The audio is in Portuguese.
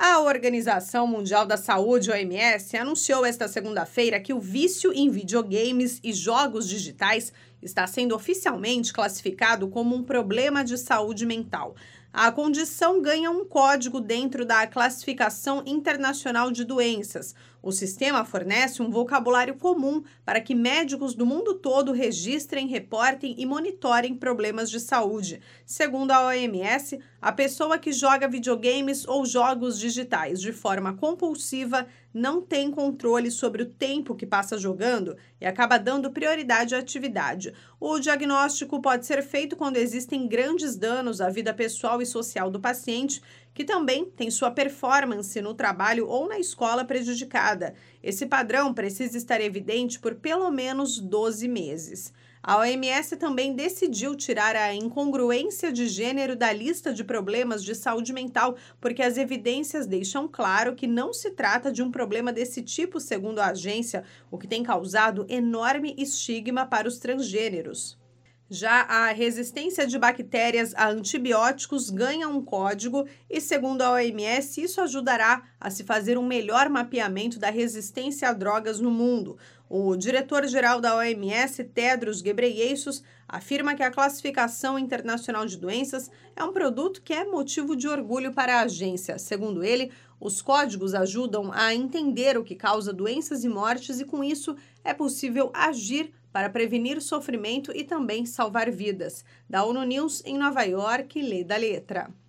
A Organização Mundial da Saúde, OMS, anunciou esta segunda-feira que o vício em videogames e jogos digitais está sendo oficialmente classificado como um problema de saúde mental. A condição ganha um código dentro da Classificação Internacional de Doenças. O sistema fornece um vocabulário comum para que médicos do mundo todo registrem, reportem e monitorem problemas de saúde. Segundo a OMS, a pessoa que joga videogames ou jogos digitais de forma compulsiva não tem controle sobre o tempo que passa jogando e acaba dando prioridade à atividade. O diagnóstico pode ser feito quando existem grandes danos à vida pessoal e social do paciente, que também tem sua performance no trabalho ou na escola prejudicada. Esse padrão precisa estar evidente por pelo menos 12 meses. A OMS também decidiu tirar a incongruência de gênero da lista de problemas de saúde mental, porque as evidências deixam claro que não se trata de um problema desse tipo, segundo a agência, o que tem causado enorme estigma para os transgêneros. Já a resistência de bactérias a antibióticos ganha um código e, segundo a OMS, isso ajudará a se fazer um melhor mapeamento da resistência a drogas no mundo. O diretor-geral da OMS, Tedros Ghebreyesus, afirma que a Classificação Internacional de Doenças é um produto que é motivo de orgulho para a agência. Segundo ele, os códigos ajudam a entender o que causa doenças e mortes e, com isso, é possível agir para prevenir sofrimento e também salvar vidas. Da ONU News, em Nova York, Lê da Letra.